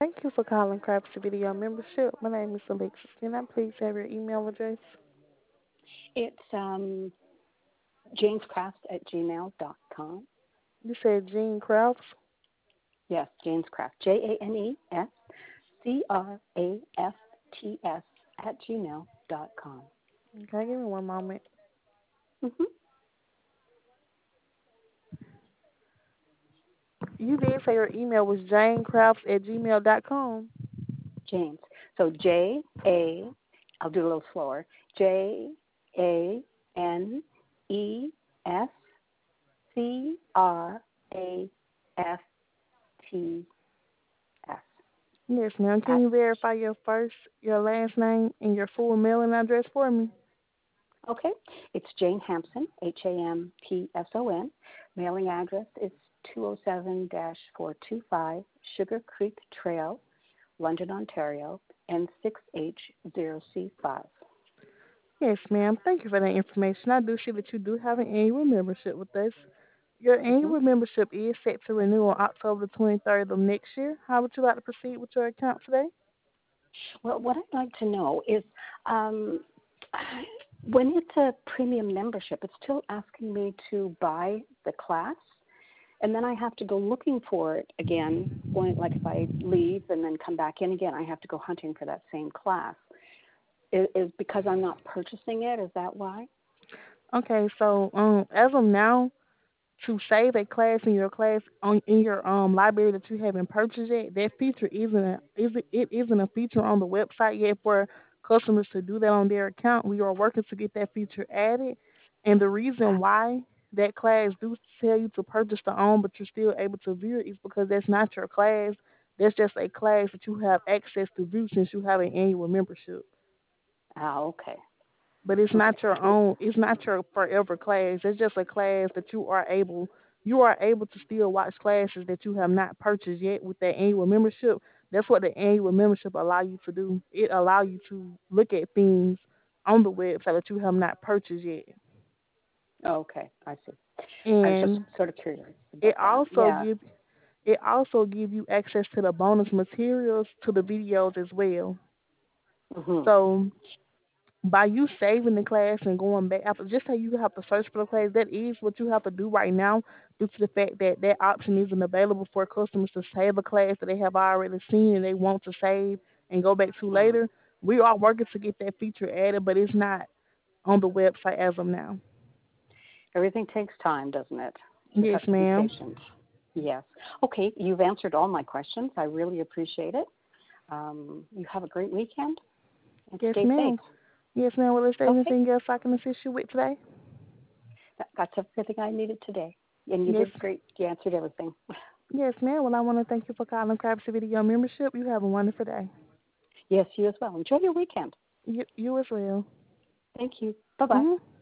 Thank you for calling Craps Video Membership. My name is Alexis. Can I please have your email address? It's janescraft@gmail.com. You said Jean Crafts. Yes, Janescraft. JanesCrafts@gmail.com. Okay, give me one moment. Mm-hmm. You did say your email was janecrafts@gmail.com. Janes. So I'll do a little slower. JANESCRAFTS. Yes, ma'am. Can At, you verify your first, your last name, and your full mailing address for me? okay. It's Jane Hampson, Hampson. Mailing address is 207-425 Sugar Creek Trail, London, Ontario, N6H0C5. Yes, ma'am. Thank you for that information. I do see that you do have an annual membership with us. Your Mm-hmm. annual membership is set to renew on October the 23rd of next year. How would you like to proceed with your account today? Well, what I'd like to know is um, when it's a premium membership, it's still asking me to buy the class, and then I have to go looking for it again. Like if I leave and then come back in again, I have to go hunting for that same class. Is because I'm not purchasing it? Is that why? Okay, so as of now, to save a class in your library that you haven't purchased yet, that feature isn't a feature on the website yet for customers to do that on their account. We are working to get that feature added, and the reason why that class do tell you to purchase the own, but you're still able to view it is because that's not your class. That's just a class that you have access to view since you have an annual membership. Ah, okay. But it's Okay. not your own. It's not your forever class. It's just a class that you are able to still watch classes that you have not purchased yet with that annual membership. That's what the annual membership allow you to do. It allow you to look at things on the website that you have not purchased yet. Okay, I see. I was just And sort of curious it about that. also Yeah. give it also give you access to the bonus materials to the videos as well. Mhm. So by you saving the class and going back after, just say you have to search for the class, that is what you have to do right now due to the fact that that option isn't available for customers to save a class that they have already seen and they want to save and go back to Mm. later. We are working to get that feature added, but it's not on the website as of now. Everything takes time, doesn't it? Just Yes, have to be ma'am. patient. Yes. Okay, you've answered all my questions. I really appreciate it. You have a great weekend and Yes, stay safe. ma'am. Yes, ma'am. Well, is there Okay, anything else I can assist you with today? that's everything I needed today. And you Yes. did great. You answered everything. Yes, ma'am. Well, I want to thank you for calling Crabs Video Membership. You have a wonderful day. Yes, you as well. Enjoy your weekend. You as well. Thank you. Bye-bye. Mhm.